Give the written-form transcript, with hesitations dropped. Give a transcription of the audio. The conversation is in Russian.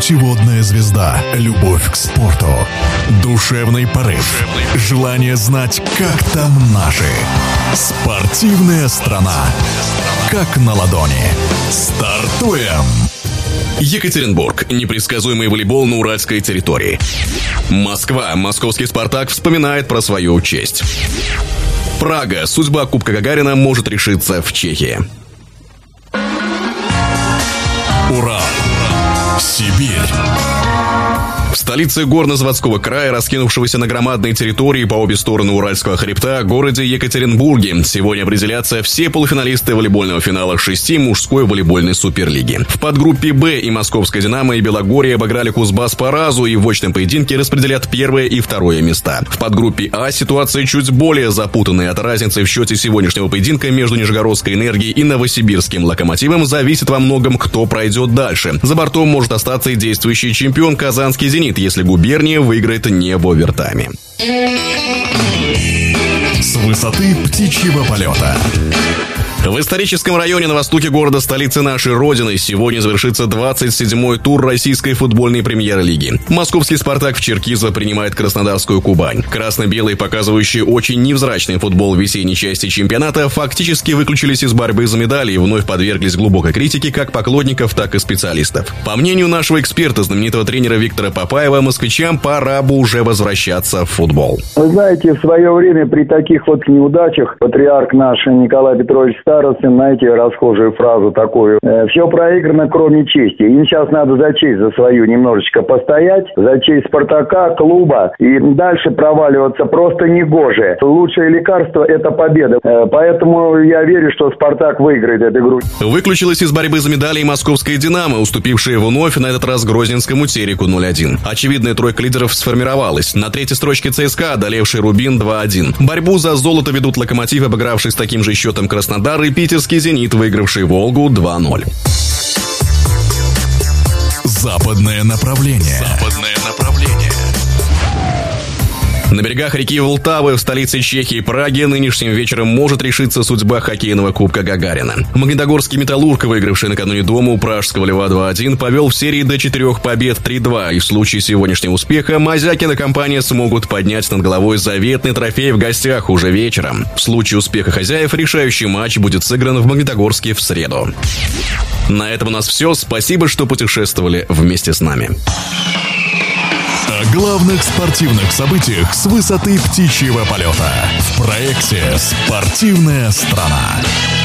Путеводная звезда. Любовь к спорту. Душевный порыв. Желание знать, как там наши. Спортивная страна. Как на ладони. Стартуем! Екатеринбург. Непредсказуемый волейбол на уральской территории. Москва. Московский «Спартак» вспоминает про свою честь. Прага. Судьба Кубка Гагарина может решиться в Чехии. Урал. Сибирь. В столице горно-заводского края, раскинувшегося на громадной территории по обе стороны Уральского хребта, городе Екатеринбурге, сегодня определятся все полуфиналисты волейбольного финала 6 мужской волейбольной суперлиги. В подгруппе «Б» и Московская «Динамо» и Белогорье обыграли Кузбасс по разу и в очном поединке распределят первое и второе места. В подгруппе «А» ситуация чуть более запутанная. От разницы в счете сегодняшнего поединка между Нижегородской «Энергией» и Новосибирским «Локомотивом» зависит во многом, кто пройдет дальше. За бортом может остаться и действующий чемпион казанский «Зенит», если губерния выиграет не в овертайме. С высоты птичьего полета. В историческом районе на востоке города, столицы нашей Родины, сегодня завершится 27-й тур российской футбольной премьер-лиги. Московский «Спартак» в Черкизово принимает краснодарскую «Кубань». Красно-белые, показывающие очень невзрачный футбол в весенней части чемпионата, фактически выключились из борьбы за медали и вновь подверглись глубокой критике как поклонников, так и специалистов. По мнению нашего эксперта, знаменитого тренера Виктора Попаева, москвичам пора бы уже возвращаться в футбол. Вы знаете, в свое время при таких вот неудачах патриарх наш Николай Петрович Старостин, знаете, расхожую фразу такую: все проиграно, кроме чести. Им сейчас надо за честь за свою немножечко постоять, за честь «Спартака», клуба, и дальше проваливаться просто негоже. Лучшее лекарство – это победа. Поэтому я верю, что «Спартак» выиграет эту игру. Выключилась из борьбы за медали и московская «Динамо», уступившая вновь на этот раз грозненскому «Тереку» 0-1. Очевидная тройка лидеров сформировалась. На третьей строчке ЦСКА, одолевший «Рубин» 2-1. Борьбу за золото ведут «Локомотив», обыгравший с таким же счетом «Краснодар», и питерский «Зенит», выигравший «Волгу» 2-0. Западное направление. На берегах реки Волтавы в столице Чехии Праге нынешним вечером может решиться судьба хоккейного Кубка Гагарина. Магнитогорский «Металлург», выигравший накануне дома у пражского «Льва» 2-1, повел в серии до 4 побед 3-2, и в случае сегодняшнего успеха Мазякин и компания смогут поднять над головой заветный трофей в гостях уже вечером. В случае успеха хозяев решающий матч будет сыгран в Магнитогорске в среду. На этом у нас все. Спасибо, что путешествовали вместе с нами. О главных спортивных событиях с высоты птичьего полета в проекте «Спортивная страна».